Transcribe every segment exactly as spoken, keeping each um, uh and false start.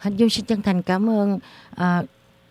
Hạnh Dung xin chân thành cảm ơn à,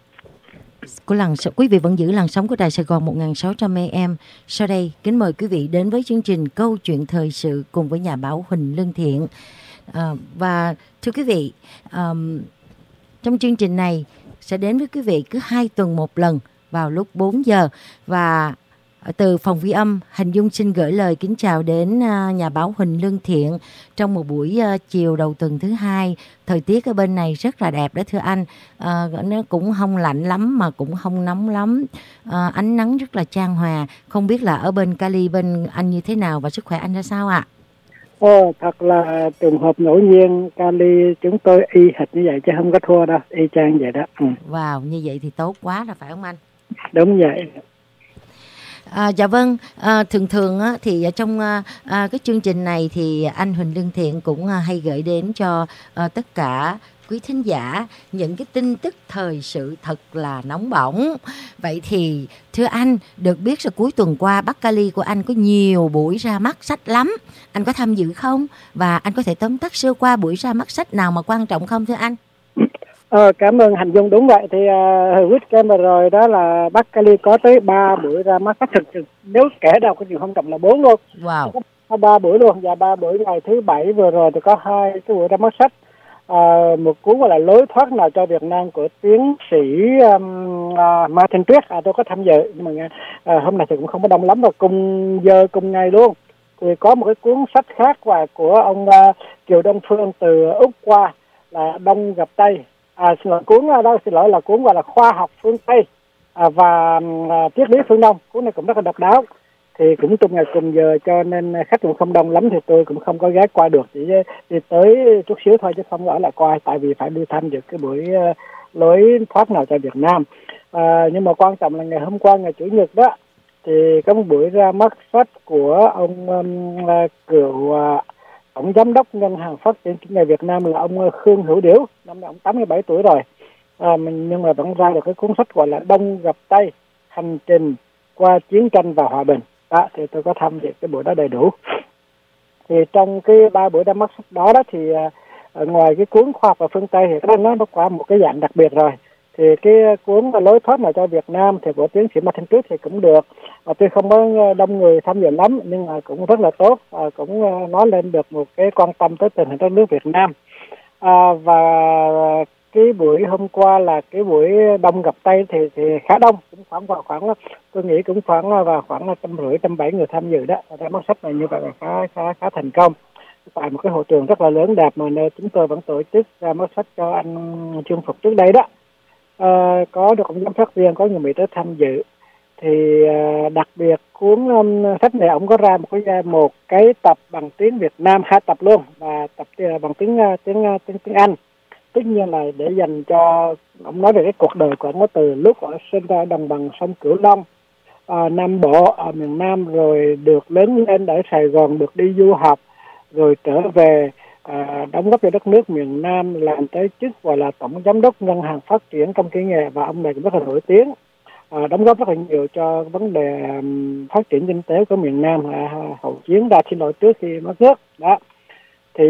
của làn quý vị vẫn giữ làn sóng của Đài Sài Gòn một nghìn sáu trăm a em. Sau đây kính mời quý vị đến với chương trình Câu chuyện thời sự cùng với nhà báo Huỳnh Lương Thiện. À, và thưa quý vị, um, trong chương trình này sẽ đến với quý vị cứ hai tuần một lần vào lúc bốn giờ. Và từ phòng ghi âm, Hạnh Dung xin gửi lời kính chào đến uh, nhà báo Huỳnh Lương Thiện trong một buổi uh, chiều đầu tuần thứ hai. Thời tiết ở bên này rất là đẹp đó thưa anh. Uh, nó cũng không lạnh lắm mà cũng không nóng lắm. Uh, ánh nắng rất là chan hòa. Không biết là ở bên Cali bên anh như thế nào và sức khỏe anh ra sao ạ? À? Ồ, thật là trường hợp ngẫu nhiên. Cali chúng tôi y hệt như vậy chứ không có thua đâu, y chang vậy đó. Ừ. Wow, như vậy thì tốt quá rồi phải không anh? Đúng vậy. À, dạ vâng, à, thường thường á, thì trong à, cái chương trình này thì anh Huỳnh Lương Thiện cũng à, hay gửi đến cho à, tất cả quý thính giả những cái tin tức thời sự thật là nóng bỏng. Vậy thì thưa anh, được biết là cuối tuần qua Bắc Cali của anh có nhiều buổi ra mắt sách lắm. Anh có tham dự không? Và anh có thể tóm tắt sơ qua buổi ra mắt sách nào mà quan trọng không thưa anh? Ờ, cảm ơn Hạnh Dung. Đúng vậy, thì uh, weekend vừa rồi đó là Bắc Cali có tới ba buổi ra mắt sách, thực nếu kể đâu có nhiều không trọng là bốn luôn. Wow. Có ba buổi luôn, và ba buổi ngày thứ bảy vừa rồi thì có hai cái buổi ra mắt sách. Uh, một cuốn gọi là Lối thoát nào cho Việt Nam của tiến sĩ um, uh, Martin Tuyết. À, tôi có tham dự, nhưng mà uh, hôm nay thì cũng không có đông lắm rồi, cùng giờ cùng ngày luôn. Thì có một cái cuốn sách khác và của ông uh, Kiều Đông Phương từ Úc qua là Đông gặp Tây. À, xin lỗi, cuốn đó xin lỗi là cuốn gọi là Khoa học phương Tây à, và à, triết lý phương Đông. Cuốn này cũng rất là độc đáo, thì cũng chung ngày cùng giờ cho nên khách cũng không đông lắm, thì tôi cũng không có ghé qua được, chỉ đi tới chút xíu thôi chứ không ở lại qua, tại vì phải đi tham dự cái buổi uh, lối thoát nào cho Việt Nam. À, nhưng mà quan trọng là ngày hôm qua, ngày chủ nhật đó, thì có một buổi ra mắt sách của ông um, uh, cựu uh, tổng giám đốc ngân hàng phát triển kinh tế Việt Nam là ông Khương Hữu Điểu. Năm nay ông tám mươi bảy tuổi rồi, à, mình, nhưng mà vẫn ra được cái cuốn sách gọi là Đông gặp Tây, hành trình qua chiến tranh và hòa bình. Đó, thì tôi có tham dự cái buổi đó đầy đủ. Thì trong cái ba buổi ra mắt sách đó đó thì à, ngoài cái cuốn Khoa học và phương Tây thì cái đó nó qua một cái dạng đặc biệt rồi. Thì cái cuốn Lối thoát nào cho Việt Nam thì của tiến sĩ Martin Tuyết thì cũng được. À, tuy không có đông người tham dự lắm nhưng mà cũng rất là tốt, à, cũng nói lên được một cái quan tâm tới tình hình đất nước Việt Nam. À, và cái buổi hôm qua là cái buổi Đông gặp Tây thì thì khá đông, cũng khoảng vào khoảng tôi nghĩ cũng khoảng vào khoảng trăm rưỡi trăm bảy người tham dự đó. Ra mắt sách này như vậy là khá khá khá thành công tại một cái hội trường rất là lớn đẹp mà nơi chúng tôi vẫn tổ chức ra mắt sách cho anh Trương Phục trước đây đó. À, có được ông giám sát viên, có người Mỹ tới tham dự. Thì uh, đặc biệt cuốn um, sách này ông có ra một cái một cái tập bằng tiếng Việt Nam, hai tập luôn, và tập uh, bằng tiếng uh, tiếng uh, tiếng tiếng Anh. Tất nhiên là để dành cho ông nói về cái cuộc đời của ông từ lúc ở sinh ra đồng bằng sông Cửu Long, uh, Nam Bộ ở miền Nam, rồi được lớn lên ở Sài Gòn, được đi du học, rồi trở về À, đóng góp cho đất nước miền Nam, làm tới chức gọi là tổng giám đốc ngân hàng phát triển công kỹ nghệ, và ông này cũng rất là nổi tiếng, à, đóng góp rất là nhiều cho vấn đề um, phát triển kinh tế của miền Nam à, hậu chiến ra xin lỗi trước khi mất nước đó. Thì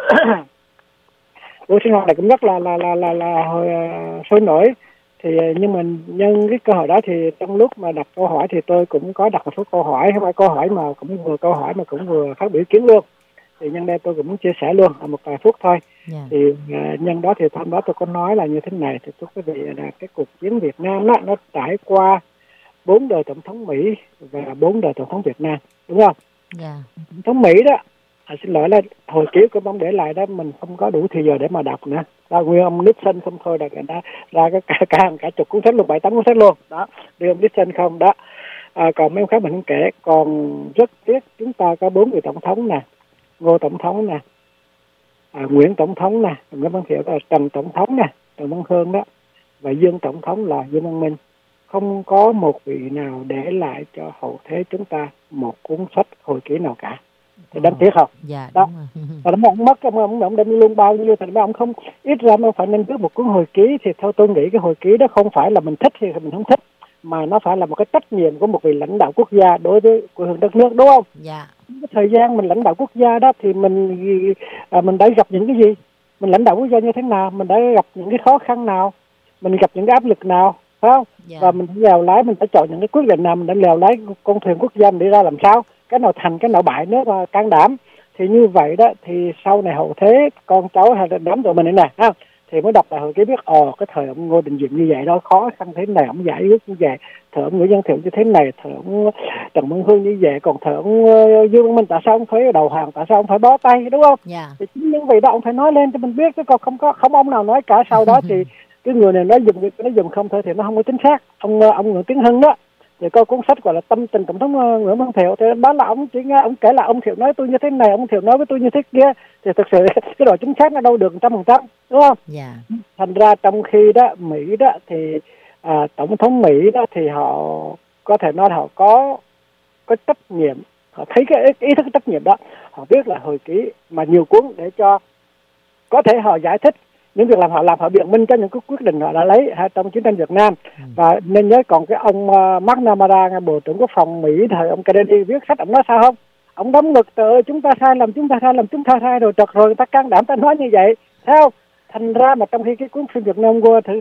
buổi sinh hoạt này cũng rất là là là là, là hồi, uh, sôi nổi. Thì nhưng mà nhân cái cơ hội đó thì trong lúc mà đặt câu hỏi thì tôi cũng có đặt một số câu hỏi, không phải câu hỏi mà cũng vừa câu hỏi mà cũng vừa phát biểu ý kiến luôn. Thì nhân đây tôi cũng chia sẻ luôn một vài phút thôi. Yeah. Thì uh, nhân đó thì hôm đó tôi có nói là như thế này, thì thưa quý vị là cái cuộc chiến Việt Nam đó, nó trải qua bốn đời tổng thống Mỹ và bốn đời tổng thống Việt Nam, đúng không? Yeah. Tổng thống Mỹ đó, à, xin lỗi là hồi ký của ông để lại đó mình không có đủ thời giờ để mà đọc nữa. Đó, nguyên ông Nixon không thôi là đã ra cái cả, cả, cả chục cuốn sách luôn, bảy tám cuốn sách luôn đó, riêng ông Nixon không đó. À, còn mấy ông khác mình không kể, còn rất tiếc chúng ta có bốn vị tổng thống nè, Ngô tổng thống nè, à, Nguyễn tổng thống nè, Nguyễn Văn Thiệu là Trần tổng thống nè, Trần Văn Hương đó, và Dương tổng thống là Dương Văn Minh. Không có một vị nào để lại cho hậu thế chúng ta một cuốn sách hồi ký nào cả. Thì đáng tiếc không? Dạ, đó. Và nó ông mất, ông ông ông đem luôn bao nhiêu, thì ông không, ít ra ông phải nên viết một cuốn hồi ký. Thì theo tôi nghĩ cái hồi ký đó không phải là mình thích hay mình không thích, mà nó phải là một cái trách nhiệm của một vị lãnh đạo quốc gia đối với quê hương đất nước, đúng không? Dạ. Cái thời gian mình lãnh đạo quốc gia đó thì mình à, mình đã gặp những cái gì, mình lãnh đạo quốc gia như thế nào, mình đã gặp những cái khó khăn nào, mình gặp những cái áp lực nào, phải không? Yeah. Và mình lèo lái, mình phải chọn những cái quyết định nào, mình đã lèo lái con thuyền quốc gia để ra làm sao, cái nào thành, cái nào bại, nếu mà can đảm thì như vậy đó, thì sau này hậu thế con cháu hay là đám tụi mình này nè, ha, thì mới đọc lại hồi ký biết ồ cái thời ông Ngô Đình Diệm như vậy đó, khó khăn thế này ông giải quyết như vậy, thời ông Nguyễn Văn Thiệu như thế này, thời ông Trần Minh Hương như vậy, còn thời ông Dương Văn Minh tại sao ông phải đầu hàng, tại sao ông phải bó tay, đúng không? Yeah. Thì chính những vị đó ông phải nói lên cho mình biết, chứ còn không có không ông nào nói cả. Sau đó thì cái người này nói dùng nó dùng không thôi thì nó không có chính xác. Ông ông Nguyễn Tiến Hưng đó thì có cuốn sách gọi là Tâm tình Tổng thống Nguyễn Văn Thiệu, thì đó là ông chỉ nghe ông kể là ông Thiệu nói tôi như thế này, ông Thiệu nói với tôi như thế kia, thì thực sự cái độ chính xác nó đâu được một trăm phần trăm, đúng không? Yeah. Thành ra trong khi đó Mỹ đó thì à, tổng thống Mỹ đó thì họ có thể nói là họ có có trách nhiệm, họ thấy cái ý thức trách nhiệm đó, họ viết là hồi ký mà nhiều cuốn để cho có thể họ giải thích những việc làm họ làm, họ biện minh cho những cái quyết định họ đã lấy trong chiến tranh Việt Nam. Ừ. Và nên nhớ còn cái ông uh, McNamara, Bộ trưởng Quốc phòng Mỹ thời ông Kennedy viết sách, ông nói sao không? Ông đấm ngực, trời ơi chúng ta sai lầm, chúng ta sai lầm, chúng ta sai rồi, trật rồi, người ta can đảm ta nói như vậy, thấy không? Thành ra mà trong khi cái cuốn phim Việt Nam qua thử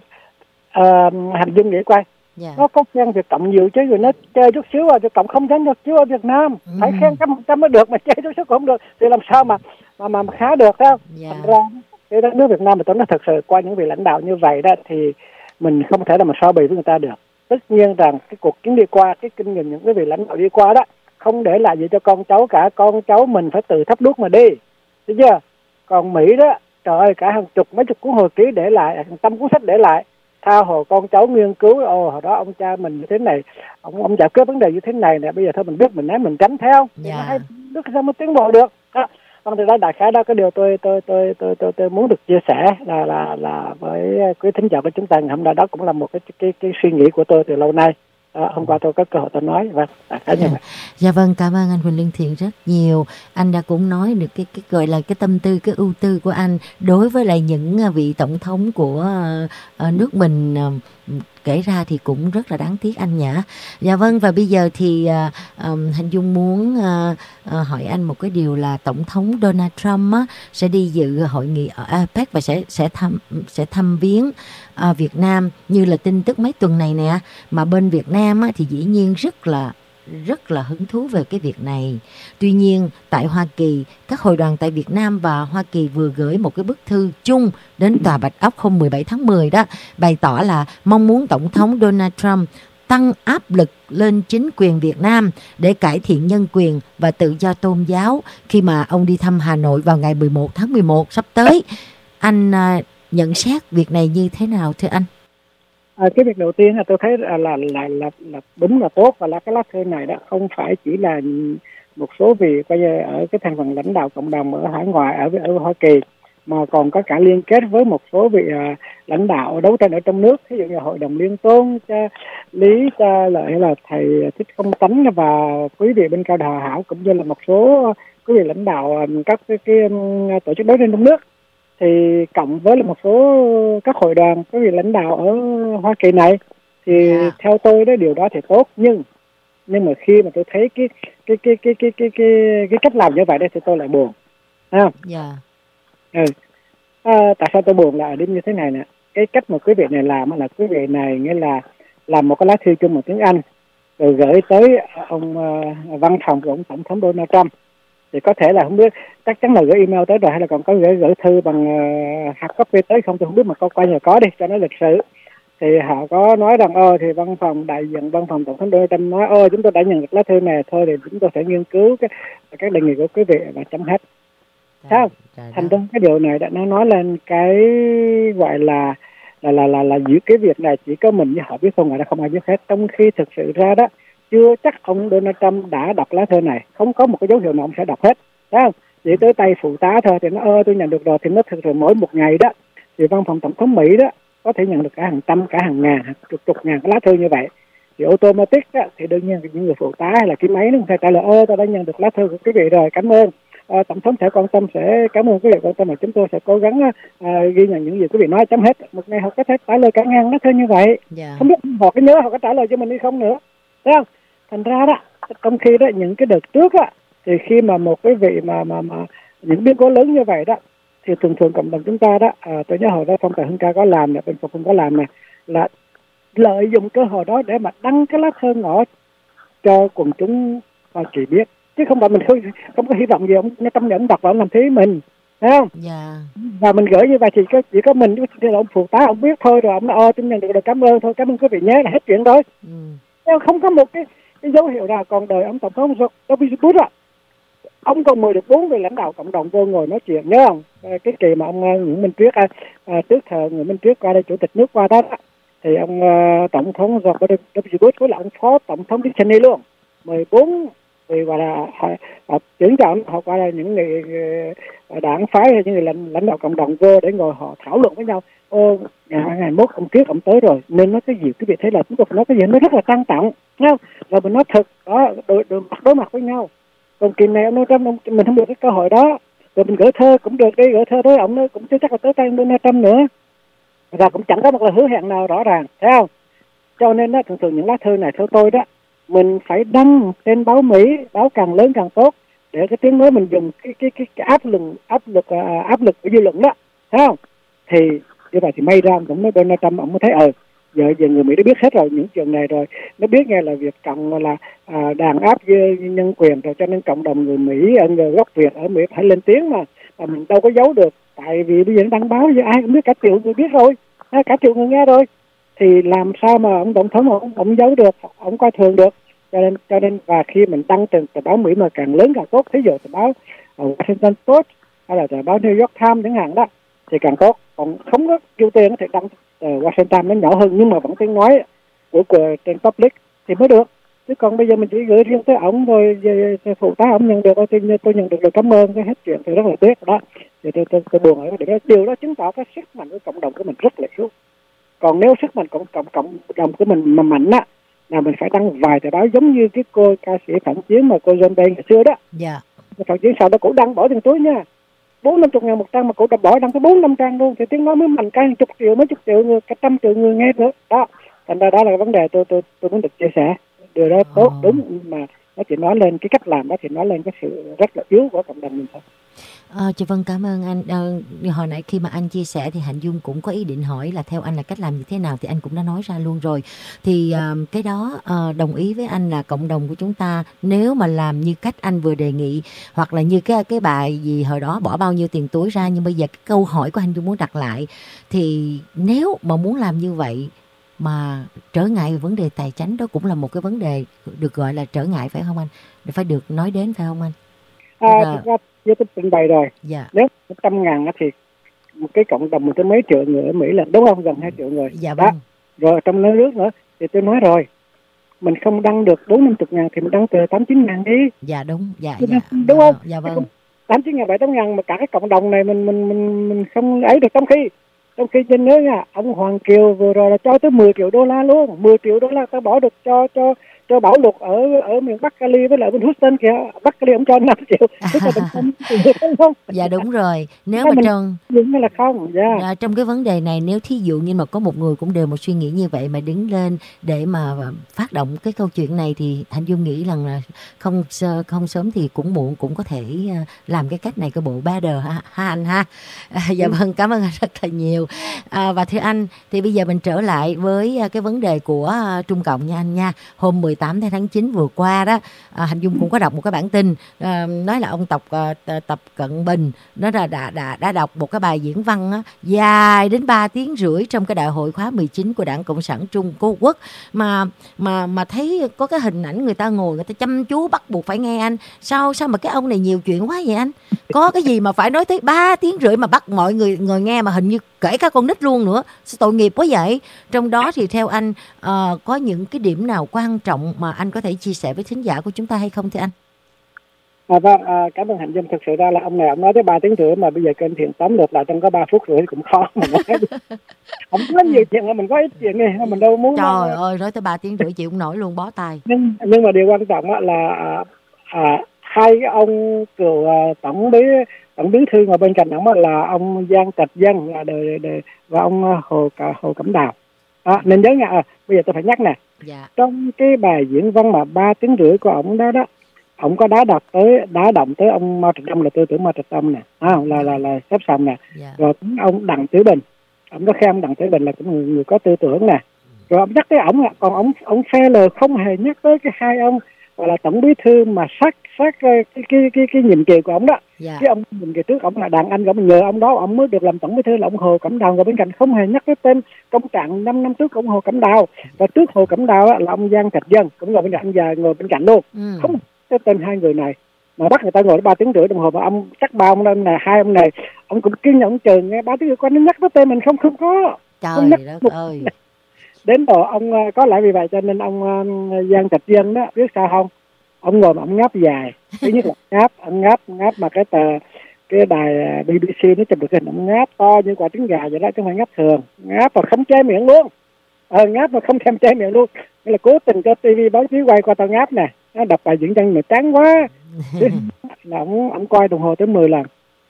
uh, hành dung nghĩ quay, yeah. nó có khen việc cộng nhiều chứ, rồi nó chơi chút xíu rồi cộng không tránh được chứ ở Việt Nam, ừ. phải khen trăm phần trăm mới được, mà chơi chút xíu cũng không được thì làm sao mà mà mà khá được, thấy không? Yeah. Thành ra cái đất nước Việt Nam mà tôi nói thật sự qua những vị lãnh đạo như vậy đó thì mình không thể nào mà so bì với người ta được. Tất nhiên rằng cái cuộc chiến đi qua, cái kinh nghiệm những cái vị lãnh đạo đi qua đó không để lại gì cho con cháu cả, con cháu mình phải tự thắp đuốc mà đi, thấy chưa? Còn Mỹ đó, trời ơi, cả hàng chục mấy chục cuốn hồi ký để lại, hàng trăm cuốn sách để lại, tha hồ con cháu nghiên cứu. Ồ hồi đó ông cha mình như thế này, ông ông giải quyết vấn đề như thế này nè, bây giờ thôi mình biết mình né mình tránh theo, thì yeah. nó hay biết sao mới tiến bộ được. Đó. Vâng, thì đó đại khái đó cái điều tôi tôi tôi tôi tôi, tôi muốn được chia sẻ là là là với quý thính giả của chúng ta ngày hôm nay. Đó cũng là một cái cái cái suy nghĩ của tôi từ lâu nay. À, hôm qua tôi có cơ hội tôi nói. Vâng, đại khái như vậy. Dạ vâng, cảm ơn anh Huỳnh Lương Thiện rất nhiều. Anh đã cũng nói được cái cái gọi là cái tâm tư, cái ưu tư của anh đối với lại những vị tổng thống của uh, nước mình uh, kể ra thì cũng rất là đáng tiếc anh nhã. Dạ vâng, và bây giờ thì uh, um, Hành Dung muốn uh, uh, hỏi anh một cái điều là tổng thống Donald Trump á, sẽ đi dự hội nghị ở a pếch và sẽ sẽ thăm sẽ thăm viếng uh, Việt Nam như là tin tức mấy tuần này nè, mà bên Việt Nam á, thì dĩ nhiên rất là rất là hứng thú về cái việc này. Tuy nhiên tại Hoa Kỳ, các hội đoàn tại Việt Nam và Hoa Kỳ vừa gửi một cái bức thư chung đến Tòa Bạch Ốc hôm mười bảy tháng mười đó, bày tỏ là mong muốn Tổng thống Donald Trump tăng áp lực lên chính quyền Việt Nam để cải thiện nhân quyền và tự do tôn giáo khi mà ông đi thăm Hà Nội vào ngày mười một tháng mười một sắp tới. Anh uh, nhận xét việc này như thế nào thưa anh? À, cái việc đầu tiên là tôi thấy là là, là là là đúng là tốt, và là cái lá thư này đó không phải chỉ là một số vị coi như ở cái thành phần lãnh đạo cộng đồng ở hải ngoại, ở ở Hoa Kỳ, mà còn có cả liên kết với một số vị uh, lãnh đạo đấu tranh ở trong nước, ví dụ như Hội đồng Liên Tôn, cha Lý cha Lợi hay là thầy Thích Công Tánh và quý vị bên Cao Đà Hảo, cũng như là một số quý vị lãnh đạo các cái, cái tổ chức đấu tranh trong nước, thì cộng với là một số các hội đoàn các vị lãnh đạo ở Hoa Kỳ này, thì yeah. theo tôi đó điều đó thì tốt, nhưng nhưng mà khi mà tôi thấy cái cái cái cái cái cái cái, cái cách làm như vậy đó thì tôi lại buồn, thấy không? Yeah. Ừ. À, tại sao tôi buồn là ở điểm như thế này nè, cái cách mà quý vị này làm là quý vị này nghĩa là làm một cái lá thư chung bằng tiếng Anh rồi gửi tới ông uh, văn phòng của ông tổng thống Donald Trump. Thì có thể là không biết, chắc chắn là gửi email tới rồi, hay là còn có gửi gửi thư bằng uh, hard copy tới không, tôi không biết, mà có coi là có đi cho nó lịch sự. Thì họ có nói rằng ơ thì văn phòng đại diện văn phòng tổng thống Donald Trump nói ơ chúng tôi đã nhận được lá thư này thôi, thì chúng tôi sẽ nghiên cứu cái các đề nghị của quý vị và chấm hết. Sao? Thành ra cái điều này đã nó nói lên cái gọi là là là là là giữ cái việc này chỉ có mình với họ biết không, ngoài ra không ai biết hết. Trong khi thực sự ra đó chưa chắc ông Donald Trump đã đọc lá thư này, không có một cái dấu hiệu nào ông sẽ đọc hết, thấy không? Chỉ tới tay phụ tá thôi thì nó ơ tôi nhận được rồi, thì nó thực sự mỗi một ngày đó thì văn phòng tổng thống Mỹ đó có thể nhận được cả hàng trăm, cả hàng ngàn, hàng chục chục ngàn cái lá thư như vậy. Thì automatic đó, thì đương nhiên những người phụ tá hay là cái máy nó sẽ trả lời ơ tôi đã nhận được lá thư của quý vị rồi, cảm ơn. À, tổng thống sẽ quan tâm, sẽ cảm ơn quý vị quan tâm, mà chúng tôi sẽ cố gắng à, ghi nhận những gì quý vị nói, chấm hết. Một ngày họ có thể trả lời cả ngàn lá thư như vậy, yeah. Không biết họ có nhớ họ có trả lời cho mình hay không nữa, thấy không? Thành ra đó, trong khi đó những cái đợt trước á, thì khi mà một cái vị mà mà mà những biến cố lớn như vậy đó, thì thường thường cộng đồng chúng ta đó, à, tôi nhớ hồi đó phong trào Hương Ca có làm nè, bên Phục Hưng có làm nè, là lợi dụng cơ hội đó để mà đăng cái lá thơ ngõ cho quần chúng Hoa Kỳ biết, chứ không phải mình không, không có hy vọng gì ông nó trong nhận đọc và ông làm thế mình, thấy không? Dạ. Và mình gửi như vậy thì có, chỉ có mình với ông phụ tá ông biết thôi, rồi ông nói, ờ tôi nhận được, được cảm ơn thôi, cảm ơn quý vị nhé, là hết chuyện rồi. Ừ. Không có một cái, cái dấu hiệu nào. Còn đời ông tổng thống W Bush á, ông còn mời được bốn vị lãnh đạo cộng đồng vô ngồi nói chuyện, nhớ không? Cái kỳ mà ông Nguyễn Minh Triết, à, à, trước thời Nguyễn Minh Triết qua đây, chủ tịch nước qua đó, đó thì ông uh, tổng thống George W Bush với là ông phó tổng thống Dick Cheney luôn, mười bốn vì gọi là uh, trưởng chọn họ gọi là những người uh, đảng phái hay những người lãnh, lãnh đạo cộng đồng vô để ngồi họ thảo luận với nhau. Ô, ngày, ngày mốt ông Triết ông tới rồi nên nói cái gì quý vị thấy là chúng tôi phải nói cái gì nó rất là trang trọng, nghe không? Rồi mình nói thật đó, đối, đối, mặt đối mặt với nhau. Còn kỳ này ông nói Trump, mình không được cái cơ hội đó, rồi mình gửi thơ cũng được đi, gửi thơ tới ông nó cũng chưa chắc là tới tay Donald Trump nữa, và cũng chẳng có một lời hứa hẹn nào rõ ràng, thấy không? Cho nên đó, thường thường những lá thư này theo tôi đó, mình phải đăng trên báo Mỹ, báo càng lớn càng tốt, để cái tiếng nói mình dùng cái cái cái, cái áp lực áp lực uh, áp lực của dư luận đó, thấy không? Thì như vậy thì may ra cũng nói Donald Trump ông mới thấy ờ giờ giờ người Mỹ đã biết hết rồi những chuyện này rồi, nó biết nghe là việc cộng là à, đàn áp nhân quyền rồi, cho nên cộng đồng người Mỹ ở người gốc Việt ở Mỹ phải lên tiếng mà, mà mình đâu có giấu được, tại vì bây giờ đăng báo giờ ai cũng biết, cả triệu người biết rồi, cả triệu người nghe rồi, thì làm sao mà ông tổng thống ông, ông giấu được, ông coi thường được. Cho nên cho nên và khi mình đăng trên tờ báo Mỹ mà càng lớn càng tốt, thí dụ tờ báo Washington Post hay là tờ báo New York Times chẳng hạn đó thì càng tốt. Còn không có kêu tiền thì đăng tờ Washington nó nhỏ hơn nhưng mà vẫn tiếng nói của, của trên public thì mới được. Chứ còn bây giờ mình chỉ gửi riêng tới ổng rồi phụ tá ổng nhận được, tôi, tôi nhận được lời cảm ơn, cái hết chuyện thì rất là tiếc đó. Thì tôi, tôi, tôi buồn ở cái điều đó chứng tỏ cái sức mạnh của cộng đồng của mình rất là yếu. Còn nếu sức mạnh cộng cộng cộng đồng của mình mà mạnh á, là mình phải đăng vài tờ báo giống như cái cô ca sĩ phản chiến mà cô John Bay ngày xưa đó. Dạ. Phản chiến sau đó cổ đăng bỏ tiền túi nha, bốn năm chục ngàn một trang mà cổ đã bỏ đăng tới bốn năm trang luôn, thì tiếng nói mới mạnh cái chục triệu mấy chục triệu người, cả trăm triệu người nghe nữa đó. Thành ra đó là cái vấn đề tôi tôi tôi muốn được chia sẻ. Điều đó tốt à. Đúng, mà nó chỉ nói lên cái cách làm đó thì nói lên cái sự rất là yếu của cộng đồng mình thôi. À, chị Vân cảm ơn anh. À, hồi nãy khi mà anh chia sẻ thì Hạnh Dung cũng có ý định hỏi là theo anh là cách làm như thế nào, thì anh cũng đã nói ra luôn rồi. Thì à, cái đó à, đồng ý với anh là cộng đồng của chúng ta nếu mà làm như cách anh vừa đề nghị, hoặc là như cái cái bài gì hồi đó bỏ bao nhiêu tiền túi ra, nhưng bây giờ cái câu hỏi của anh Dung muốn đặt lại, thì nếu mà muốn làm như vậy mà trở ngại về vấn đề tài chính, đó cũng là một cái vấn đề được gọi là trở ngại, phải không anh? Phải được nói đến, phải không anh? À, thực ra như tôi trình bày rồi, dạ. Nếu một trăm ngàn thì một cái cộng đồng mình tới mấy triệu người ở Mỹ là đúng không, gần hai triệu người. Dạ vâng. Rồi trong nước nữa thì tôi nói rồi, mình không đăng được bốn năm chục ngàn thì mình đăng từ tám chín ngàn đi. Dạ đúng, dạ, dạ. Đúng không? Dạ vâng. Tám chín ngàn bảy tám ngàn mà cả cái cộng đồng này mình mình mình mình không ấy được, trong khi trong khi trên nhớ nha, ông Hoàng Kiều vừa rồi là cho tới mười triệu đô la luôn, mười triệu đô la ta bỏ được cho cho cho Bảo Lục ở ở miền Bắc Cali với lại bên Houston kìa, Bắc Cali ông cho năm triệu, tức là không, không? Dạ đúng rồi. Nếu mà trong nhưng là không, yeah. à, trong cái vấn đề này, nếu thí dụ như mà có một người cũng đều một suy nghĩ như vậy mà đứng lên để mà phát động cái câu chuyện này, thì Hạnh Dung nghĩ rằng là không không sớm thì cũng muộn cũng có thể làm cái cách này, cái bộ better ha, ha anh ha. À, dạ vâng, cảm ơn anh rất là nhiều. À, và thưa anh, thì bây giờ mình trở lại với cái vấn đề của Trung Cộng nha anh nha. Hôm mười tám tháng chín vừa qua đó, à, Hạnh Dung cũng có đọc một cái bản tin à, nói là ông Tập à, Tập Cận Bình nó đã đã đã đã đọc một cái bài diễn văn á, dài đến ba tiếng rưỡi trong cái đại hội khóa mười chín của Đảng Cộng sản Trung Quốc, mà mà mà thấy có cái hình ảnh người ta ngồi, người ta chăm chú bắt buộc phải nghe anh. Sao sao mà cái ông này nhiều chuyện quá vậy anh? Có cái gì mà phải nói tới ba tiếng rưỡi mà bắt mọi người người nghe, mà hình như kể cả con nít luôn nữa, tội nghiệp quá vậy. Trong đó thì theo anh uh, có những cái điểm nào quan trọng mà anh có thể chia sẻ với thính giả của chúng ta hay không thưa anh? À, vâng, à, cảm ơn Hạnh Dung. Thực sự ra là ông này ông nói tới ba tiếng rưỡi mà bây giờ kênh Thiện tóm lược lại trong có ba phút rưỡi cũng khó mà nói. Không có nhiều chuyện là mình có ít chuyện này, mình đâu muốn. Trời nói... ơi, nói tới ba tiếng rưỡi chịu không nổi luôn, bó tay. Nhưng nhưng mà điều quan trọng là à, à, hai cái ông cựu à, tổng bí tổng bí thư ngồi bên cạnh ông là ông Giang Trạch Dân là đời, đời, và ông Hồ Hồ Cẩm Đào. À, nên nhớ nha, à, bây giờ tôi phải nhắc nè. Dạ. Trong cái bài diễn văn mà ba tiếng rưỡi của ông đó đó, ông có đá đập tới đá động tới ông Mao Trạch Đông là tư tưởng Mao Trạch Đông nè, à, là là là xếp xong nè. Yeah. Rồi ông Đặng Tiểu Bình, ông có khen ông Đặng Tiểu Bình là cũng người, người có tư tưởng nè. Rồi ông nhắc tới ổng, còn ông ông phe lời không hề nhắc tới cái hai ông gọi là tổng bí thư mà sát sát cái cái cái cái, cái nhiệm kỳ của ông đó. Yeah. Cái ông nhiệm kỳ trước ông là Đặng Anh, ông nhờ ông đó ông mới được làm tổng bí thư là ông Hồ Cẩm Đào, rồi bên cạnh không hề nhắc cái tên công trạng năm năm trước của ông Hồ Cẩm Đào, và trước Hồ Cẩm Đào là ông Giang Trạch Dân cũng ngồi bên cạnh, và ngồi bên cạnh luôn. Mm. Không cái tên hai người này mà bắt người ta ngồi ba tiếng rưỡi đồng hồ, mà ông chắc ba ông này hai ông này ông cũng kiên nhẫn chờ nghe ba tiếng rưỡi coi nó nhắc tới tên mình không không có. Trời đất ơi. Đến độ ông có lẽ vì vậy cho nên ông Giang Trạch Dân đó biết sao không, ông ngồi mà ông ngáp dài. Thứ nhất là ngáp ông ngáp ngáp mà cái tờ cái đài bê bê xê nó chụp được hình ông ngáp to như quả trứng gà vậy đó, chứ không phải ngáp thường, ngáp mà không che miệng luôn. Ờ, ngáp mà không thèm che miệng luôn, nghĩa là cố tình cho tivi báo chí quay qua tao ngáp nè, nó đọc bài diễn văn mà chán quá. Là ông ông coi đồng hồ tới mười lần.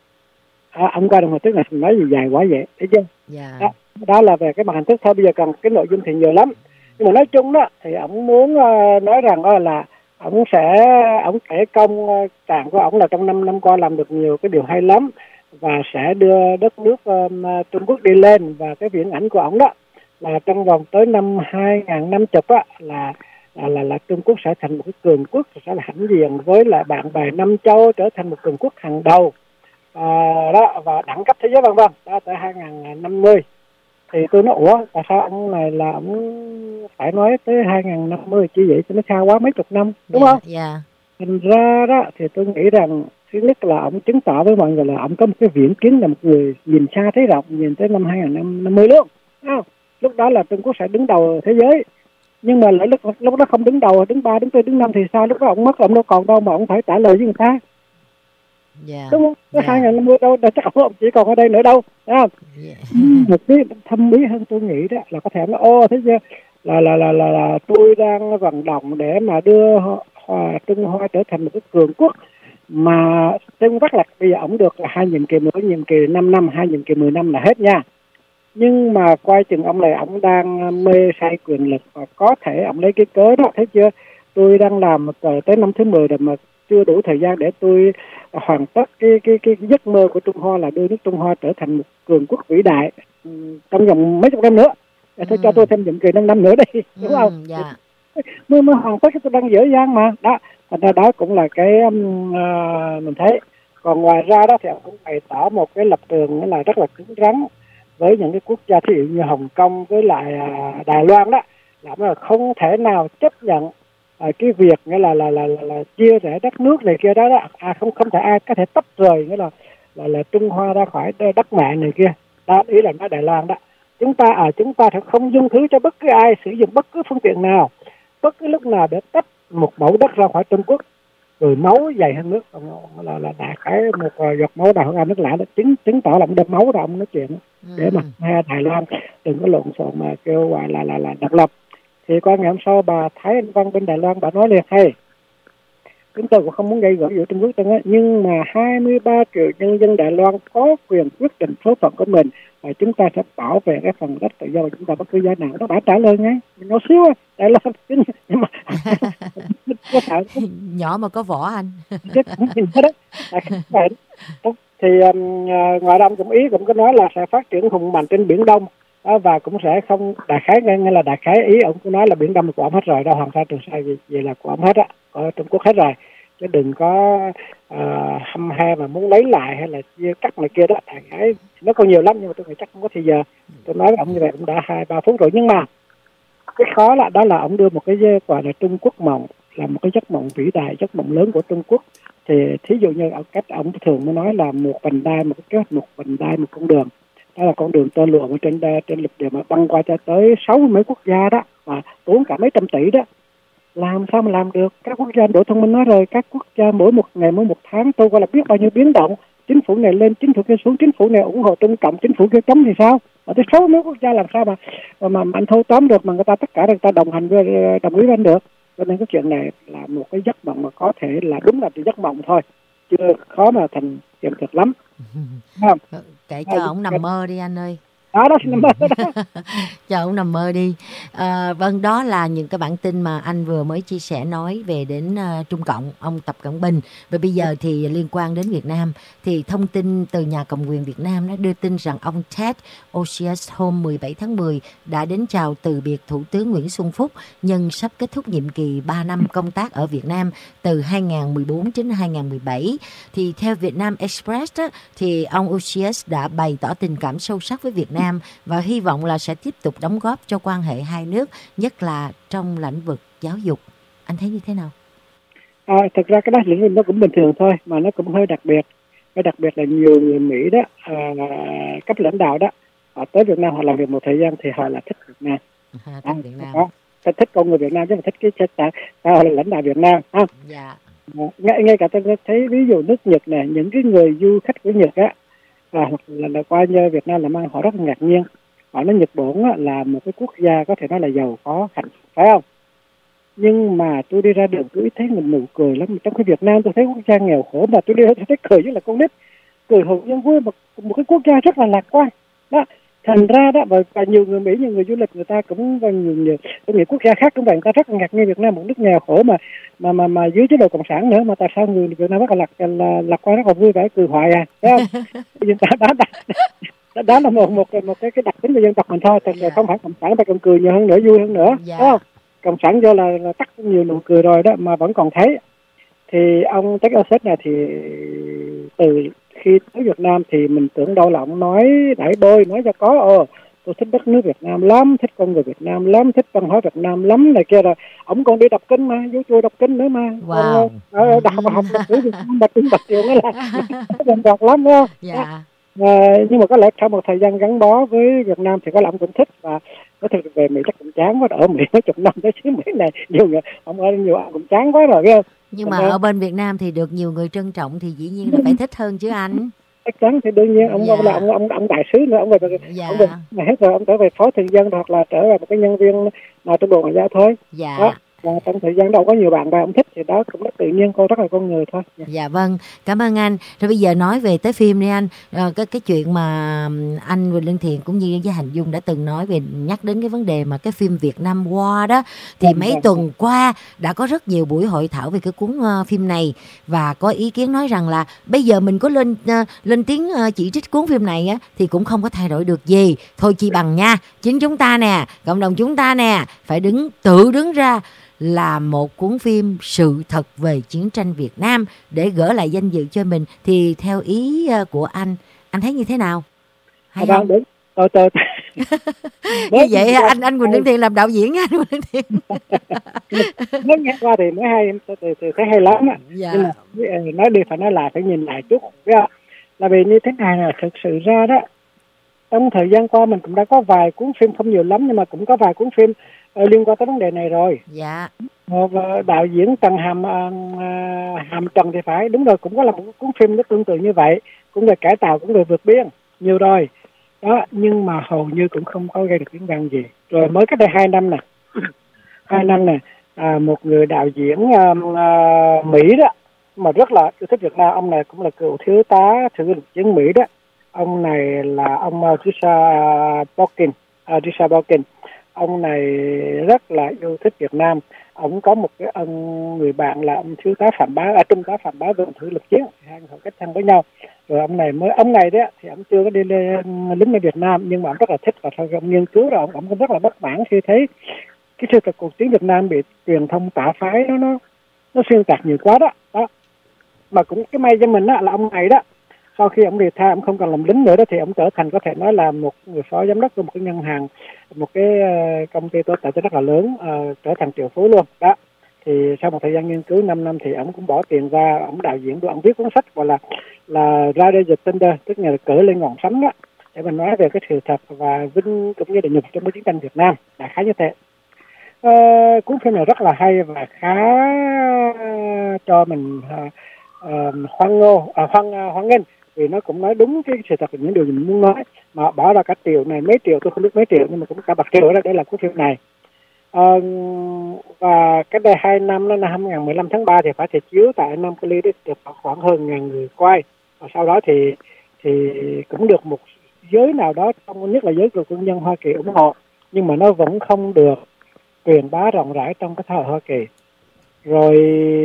À, ông coi đồng hồ tức là nói gì dài quá vậy, thấy chưa? Yeah. Đó, đó là về cái mặt hình thức thôi. Bây giờ còn cái nội dung thì nhiều lắm, nhưng mà nói chung đó thì ông muốn uh, nói rằng uh, là ông sẽ ông kể công uh, trạng của ông là trong năm năm qua làm được nhiều cái điều hay lắm, và sẽ đưa đất nước uh, Trung Quốc đi lên, và cái viễn ảnh của ông đó là trong vòng tới năm hai nghìn năm mươi á là là, là là Trung Quốc sẽ thành một cái cường quốc, sẽ là hãnh diện với lại bạn bè năm châu, trở thành một cường quốc hàng đầu à, đó, và đẳng cấp thế giới vân vân đó tới hai nghìn năm mươi. Thì tôi nói ủa tại sao ông này là ông phải nói tới hai nghìn năm mươi chứ vậy, cho nó xa quá mấy chục năm đúng yeah, không? Yeah. Thành ra đó thì tôi nghĩ rằng thứ nhất là ông chứng tỏ với mọi người là ông có một cái viễn kiến, là một người nhìn xa thấy rộng, nhìn tới năm hai nghìn năm mươi luôn. Không? Lúc đó là Trung Quốc sẽ đứng đầu thế giới. Nhưng mà lúc, lúc đó không đứng đầu, đứng ba, đứng tư, đứng năm thì sao? Lúc đó ông mất, ông đâu còn đâu mà ông phải trả lời với người ta. Yeah. Đúng không? Cái yeah. hai nghìn năm mươi đâu, chắc ông chỉ còn ở đây nữa đâu. Đúng không? Yeah. Một cái thâm bí hơn tôi nghĩ đó là có thể nói, ô thế chứ là là, là, là, là tôi đang vận động để mà đưa Hòa, Trung Hoa trở thành một cái cường quốc. Mà Trung Quốc là bây giờ ông được là hai nhiệm kỳ, mỗi nhiệm kỳ năm năm, hai nhiệm kỳ mười năm là hết nha. Nhưng mà quay chừng ông này ông đang mê say quyền lực, và có thể ông lấy cái cớ đó, thấy chưa, tôi đang làm tới năm thứ mười rồi mà chưa đủ thời gian để tôi hoàn tất cái cái cái giấc mơ của Trung Hoa là đưa nước Trung Hoa trở thành một cường quốc vĩ đại trong vòng mấy chục năm nữa. Để tôi ừ. cho tôi thêm nhiệm kỳ năm năm nữa đi, đúng ừ, không? Dạ. Mới mới hoàn tất tôi đang dở dang mà đó. Thành ra đó cũng là cái um, uh, mình thấy. Còn ngoài ra đó thì ông cũng bày tỏ một cái lập trường nó là rất là cứng rắn với những cái quốc gia thí dụ như Hồng Kông với lại à, Đài Loan đó, là nó không thể nào chấp nhận à, cái việc nghĩa là là, là là là chia rẽ đất nước này kia đó, đó. À, không không thể ai có thể tách rời nghĩa là là là Trung Hoa ra khỏi đất mẹ này kia. Đó, ý là nói Đài Loan đó. Chúng ta ở à, chúng ta sẽ không dung thứ cho bất cứ ai sử dụng bất cứ phương tiện nào, bất cứ lúc nào để tách một mẫu đất ra khỏi Trung Quốc. Rồi máu dày hơn nước, là là đại khái một giọt máu đào hơn ai nước lạ đó, chứng chứng tỏ là ông đâm máu ra ông nói chuyện ừ. để mà hai Đài Loan đừng có lộn xộn mà kêu gọi là là là độc lập. Thì qua ngày hôm sau bà Thái Anh Văn bên Đài Loan bà nói liền, hay chúng tôi cũng không muốn gây gổ giữa Trung Quốc đâu á, nhưng mà hai mươi ba triệu nhân dân Đài Loan có quyền quyết định số phận của mình, và chúng ta sẽ bảo vệ cái phần đất tự do của chúng ta bất cứ giá nào. Đó bà trả lời ngay, nhỏ xíu à, Đài Loan nhưng mà có sợ nhỏ mà có vỏ anh. Thì um, ngoài ra ông cũng ý cũng có nói là sẽ phát triển hùng mạnh trên Biển Đông đó, và cũng sẽ không đại khái nghe là đại khái ý ông cũng nói là Biển Đông là của ông hết rồi, đâu Hoàng Sa Trường Sa gì, gì là của ông hết á, ở Trung Quốc hết rồi, chứ đừng có uh, hăm he mà muốn lấy lại hay là chia cắt này kia đó. Đại khái nó còn nhiều lắm nhưng mà tôi nghĩ chắc không có thời giờ. Tôi nói với ông như vậy cũng đã hai ba phút rồi, nhưng mà cái khó là đó là ông đưa một cái gọi là Trung Quốc mộng, là một cái giấc mộng vĩ đại, giấc mộng lớn của Trung Quốc. Thì thí dụ như ở cách ông thường mới nói là một vành đai, một cái kế hoạch, một vành đai, một con đường, đó là con đường tơ lụa ở trên trên lục địa mà băng qua cho tới sáu mươi mấy quốc gia đó, và tốn cả mấy trăm tỷ đó. Làm sao mà làm được? Các quốc gia Đỗ Thông Minh nói rồi, các quốc gia mỗi một ngày, mỗi một tháng tôi gọi là biết bao nhiêu biến động, chính phủ này lên, chính phủ kia xuống, chính phủ này ủng hộ Trung Cộng, chính phủ kia chống thì sao? Ở tới sáu mươi quốc gia làm sao mà mà, mà anh thâu tóm được, mà người ta tất cả người ta đồng hành với đồng ý với anh được. Cho nên cái chuyện này là một cái giấc mộng mà có thể là đúng là chỉ giấc mộng thôi, chưa khó mà thành hiện thực lắm. Kể cho ông nằm mơ đi anh ơi. đó đó nằm mơ đó. Cho ông nằm mơ đi. À, vâng, đó là những cái bản tin mà anh vừa mới chia sẻ nói về đến uh, Trung Cộng, ông Tập Cận Bình. Và bây giờ thì liên quan đến Việt Nam, thì thông tin từ nhà cầm quyền Việt Nam đã đưa tin rằng ông Ted Osius hôm mười bảy tháng mười đã đến chào từ biệt Thủ tướng Nguyễn Xuân Phúc nhân sắp kết thúc nhiệm kỳ ba năm công tác ở Việt Nam từ hai nghìn không trăm mười bốn đến hai nghìn không trăm mười bảy. Thì theo Vietnam Express đó, thì ông Osius đã bày tỏ tình cảm sâu sắc với Việt Nam và hy vọng là sẽ tiếp tục đóng góp cho quan hệ hai nước, nhất là trong lĩnh vực giáo dục. Anh thấy như thế nào? À, thực ra cái đó lĩnh vực nó cũng bình thường thôi, mà nó cũng hơi đặc biệt. Cái đặc biệt là nhiều người Mỹ đó, à, cấp lãnh đạo đó, họ tới Việt Nam họ làm việc một thời gian thì họ là thích Việt Nam. À, thích Việt Nam. Đó, thích con người Việt Nam chứ mà thích cái chất xã họ là lãnh đạo Việt Nam. Ha? Dạ. Ngay, ngay cả tôi thấy ví dụ nước Nhật này, những cái người du khách của Nhật á, à, hoặc là, là qua như Việt Nam làm ăn họ rất là ngạc nhiên. Họ nói Nhật Bản á, là một cái quốc gia có thể nói là giàu có hạnh phúc, phải không? Nhưng mà tôi đi ra đường cứ thấy mình nụ cười lắm. Trong khi Việt Nam tôi thấy quốc gia nghèo khổ, mà tôi đi ra tôi thấy cười như là con nít, cười hồn nhiên vui, một, một cái quốc gia rất là lạc quan đó. Thành ra đó, và, và nhiều người Mỹ, nhiều người du lịch người ta cũng, và nhiều, nhiều những quốc gia khác cũng vậy, người ta rất là ngạc nhiên Việt Nam một nước nghèo khổ mà mà mà mà dưới chế độ cộng sản nữa, mà tại sao người Việt Nam rất là lạc là, lạc quan, rất là vui vẻ, cười hoài à, thấy không? đó, đó, đó, đó là một một một cái cái đặc tính của dân tộc mình thôi. Thành ra không phải cộng sản ta còn cười nhiều hơn nữa, vui hơn nữa, dạ. Đúng không? Cộng sản do là, là tắt nhiều nụ cười rồi đó mà vẫn còn thấy. Thì ông Ted Osius này thì từ khi tới Việt Nam thì mình tưởng đâu là ông nói đẩy bôi, nói cho có ờ tôi thích đất nước Việt Nam lắm, thích con người Việt Nam lắm, thích văn hóa Việt Nam lắm này kia, rồi ông còn đi đọc kinh mà, vô chùa đọc kinh nữa mà. Wow. Còn, ờ, đọc học lịch sử Việt Nam mà tiếng bạch trường đó là gần đoạt lắm, đúng không? Dạ. À, nhưng mà có lẽ sau một thời gian gắn bó với Việt Nam thì có lẽ ông cũng thích, và có thể về Mỹ chắc cũng chán quá, ở Mỹ mấy chục năm tới xứ Mỹ này nhiều người ông ở nhiều ông cũng chán quá rồi, biết không? Nhưng mà ở bên Việt Nam thì được nhiều người trân trọng thì dĩ nhiên là phải thích hơn chứ anh. Chắc chắn thì đương nhiên ông, dạ. ông là ông, ông ông đại sứ nữa, ông về dạ. ông về mà hết rồi ông trở về phó thường dân hoặc là trở về một cái nhân viên nào trong bộ ngoại giao thôi. Dạ. Đó. Và trong thời gian đâu có nhiều bạn bè ông thích thì đó cũng rất tự nhiên, cô rất là con người thôi. Dạ. dạ vâng, cảm ơn anh. Rồi bây giờ nói về tới phim đi anh. À, cái cái chuyện mà anh Quỳnh Lân Thiện cũng như với Hành Dung đã từng nói về, nhắc đến cái vấn đề mà cái phim Việt Nam War đó, thì dạ, mấy dạ. tuần qua đã có rất nhiều buổi hội thảo về cái cuốn uh, phim này, và có ý kiến nói rằng là bây giờ mình có lên uh, lên tiếng uh, chỉ trích cuốn phim này á thì cũng không có thay đổi được gì. Thôi chi bằng nha, chính chúng ta nè, cộng đồng chúng ta nè, phải đứng tự đứng ra là một cuốn phim sự thật về chiến tranh Việt Nam để gỡ lại danh dự cho mình. Thì theo ý của anh, anh thấy như thế nào? Hay à, không? Đúng. Tôi, tôi. Như vậy anh anh Quỳnh Lân Thiện làm đạo diễn anh Quỳnh Lân Thiện. Nói nghe qua thì mới hay, tôi, tôi, tôi thấy hay lắm á. Dạ. Nhưng mà nói đi phải nói lại, phải nhìn lại chút. Là vì như thế này là thực sự ra đó, trong thời gian qua mình cũng đã có vài cuốn phim, không nhiều lắm nhưng mà cũng có vài cuốn phim uh, liên quan tới vấn đề này rồi. Dạ. Một uh, đạo diễn Trần Hàm uh, Hàm Trần thì phải, đúng rồi, cũng có là một cuốn phim nó tương tự như vậy, cũng về cải tạo, cũng về vượt biên nhiều rồi đó, nhưng mà hầu như cũng không có gây được tiếng vang gì. Rồi mới cách đây hai năm nè, hai năm nè, à, một người đạo diễn uh, uh, Mỹ đó mà rất là yêu thích Việt Nam, ông này cũng là cựu thiếu tá thượng lục chiến Mỹ đó. Ông này là ông uh, Richard Dawkins, uh, Richard Dawkins. Ông này rất là yêu thích Việt Nam. Ông có một cái ông người bạn là ông thiếu tá Phạm Bá, à, trung tá Phạm Bá về thử lực chiến, hai người kết thân với nhau. Rồi ông này mới, ông này đấy thì ông chưa có đi lên lính ở Việt Nam, nhưng mà ông rất là thích, và sau khi ông nghiên cứu rồi ông, ông cũng rất là bất mãn khi thấy cái sự thật cuộc chiến Việt Nam bị truyền thông tả phái nó nó nó xuyên tạc nhiều quá đó. Đó. Mà cũng cái may cho mình đó là ông này đó, sau khi ông retire, ông không còn làm lính nữa đó, thì ông trở thành, có thể nói là một người phó giám đốc của một cái ngân hàng, một cái công ty tốt tài chính rất là lớn, uh, trở thành triệu phú luôn đó. Thì sau một thời gian nghiên cứu năm năm thì ông cũng bỏ tiền ra, ông đạo diễn, ông viết cuốn sách gọi là là Rise the Thunder, tức là cỡ lên ngọn sóng đó, để mình nói về cái sự thật và vinh cũng như định nhục trong cái chiến tranh Việt Nam, đại khái như thế. Uh, cuốn phim này rất là hay và khá cho mình uh, uh, hoan ngô, uh, hoan uh, hoan nghênh, vì nó cũng nói đúng cái sự thật của những điều mình muốn nói, mà bỏ ra cả triệu này, mấy triệu tôi không biết mấy triệu, nhưng mà cũng cả bạc triệu đó để làm cuốn phim này. Uh, và cái đây hai năm đó, năm hai nghìn mười lăm tháng ba thì phải thể chiếu tại Nam Cali, được khoảng hơn ngàn người quay, và sau đó thì thì cũng được một giới nào đó, trong nhất là giới của quân nhân Hoa Kỳ ủng hộ, nhưng mà nó vẫn không được truyền bá rộng rãi trong cái xã hội Hoa Kỳ. Rồi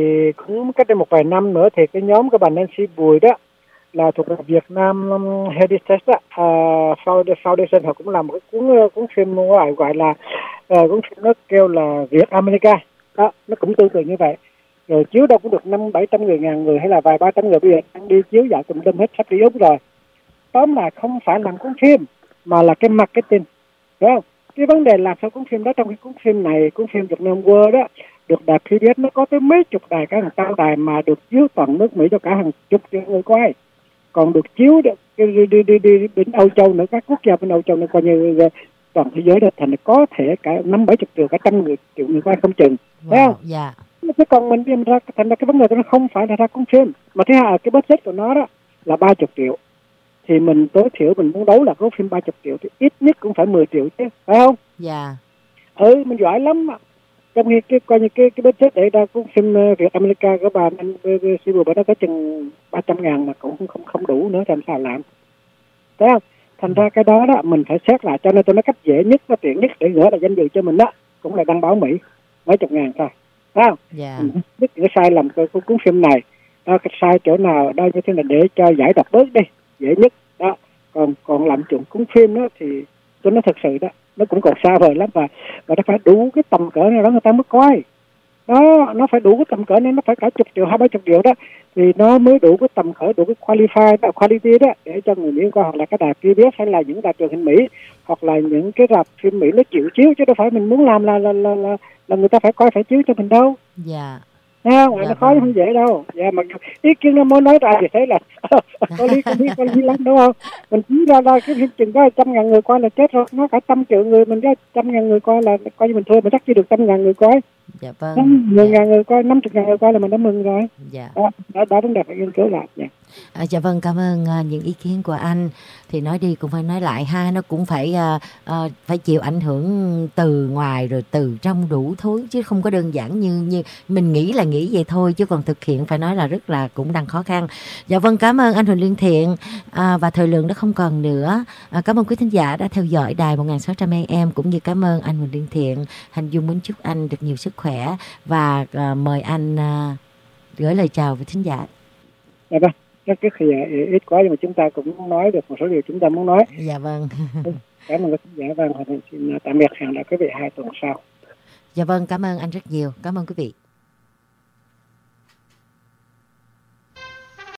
cũng cách đây một vài năm nữa thì cái nhóm của bà Nancy Bùi đó là thuộc Việt Nam Heritage đó, uh, Foundation, họ cũng làm một cái cuốn cuốn phim gọi gọi là uh, cuốn phim nó kêu là Việt America đó, nó cũng tương tự như vậy. Rồi chiếu đâu cũng được năm bảy trăm người, ngàn người hay là vài ba trăm người, bây giờ đang đi chiếu dạo tùm lum hết, sắp đi Úc rồi. Tóm là không phải làm cuốn phim mà là cái marketing, đúng không? Cái vấn đề làm sao cuốn phim đó, trong cái cuốn phim này, cuốn phim Việt Nam World đó, được đài pê bê ét nó có tới mấy chục đài, cả hàng trăm đài mà được chiếu toàn nước Mỹ cho cả hàng chục triệu người coi, còn được chiếu đi đi đi đi, đi bên Âu Châu nữa, các quốc gia bên Âu Châu nữa, coi như toàn thế giới đó, thành có thể cả năm bảy chục triệu, cả trăm người triệu người coi không chừng, wow, thấy không? Dạ. Chứ còn mình đem ra, thành ra cái vấn đề đó nó không phải là ra cuốn phim, mà thứ hai cái budget của nó đó là ba chục triệu, thì mình tối thiểu mình muốn đấu là cuốn phim ba chục triệu thì ít nhất cũng phải mười triệu chứ, phải không? Dạ. Ừ, mình giỏi lắm mà. Trong khi cái coi như cái cái budget để ra cuốn phim Việt America của bà anh xê bùi nó có chừng ba trăm ngàn mà cũng không không đủ nữa, làm sao làm, thấy không? Thành ra cái đó đó mình phải xét lại, cho nên tôi nói cách dễ nhất, nó tiện nhất để gỡ lại danh dự cho mình đó cũng là đăng báo Mỹ mấy chục ngàn thôi, thấy không? Dạ. Mình biết cái sai lầm của, của cuốn phim này đó, cái sai chỗ nào đó như thế là để cho giải độc bớt đi, dễ nhất đó. Còn còn làm chuyện cuốn phim đó thì tôi nói thật sự đó, nó cũng còn xa vời lắm, và và nó phải đủ cái tầm cỡ nào đó người ta mới coi. Nó nó phải đủ cái tầm cỡ này, nó phải cả chục triệu, hai ba chục triệu đó thì nó mới đủ cái tầm cỡ, đủ cái qualify đó, quality đó để cho người Mỹ coi, hoặc là cái đài pê bê ét hay là những đài truyền hình Mỹ, hoặc là những cái rạp phim Mỹ nó chịu chiếu, chứ đâu phải mình muốn làm là là là là, là người ta phải coi, phải chiếu cho mình đâu. Dạ. Nha, ngoài Dạ nó khó chứ không dễ đâu. Dạ, mà ý kiến nó mới nói ra thì thấy là có lý, có lý, có lý lắm, đúng không? Mình chỉ ra ra cái phim chừng có trăm ngàn người coi là chết rồi, nó cả trăm triệu người, mình có trăm ngàn người coi là coi như mình thua, mình chắc chỉ được trăm ngàn người coi. Dạ vâng. Mười ngàn người coi, năm chục ngàn người coi là mình đã mừng rồi. Dạ. Đó, đó, đó vấn đề phải nghiên cứu lại. Dạ. À, dạ vâng, cảm ơn uh, những ý kiến của anh. Thì nói đi cũng phải nói lại ha, nó cũng phải uh, uh, phải chịu ảnh hưởng từ ngoài rồi từ trong đủ thứ, chứ không có đơn giản như như mình nghĩ là nghĩ vậy thôi, chứ còn thực hiện phải nói là rất là cũng đang khó khăn. Dạ vâng, cảm ơn anh Huỳnh Liên Thiện, à, và thời lượng đã không còn nữa. À, cảm ơn quý thính giả đã theo dõi đài một nghìn sáu trăm a em, cũng như cảm ơn anh Huỳnh Liên Thiện. Hành Dung muốn chúc anh được nhiều sức khỏe và uh, mời anh uh, gửi lời chào với thính giả. Dạ vâng. Rất rất là ít quá, nhưng mà chúng ta cũng nói được một số điều chúng ta muốn nói. Dạ vâng. Cảm ơn quý khán giả, và xin tạm biệt, hẹn gặp quý vị hai tuần sau. Dạ vâng, cảm ơn anh rất nhiều. Cảm ơn quý vị.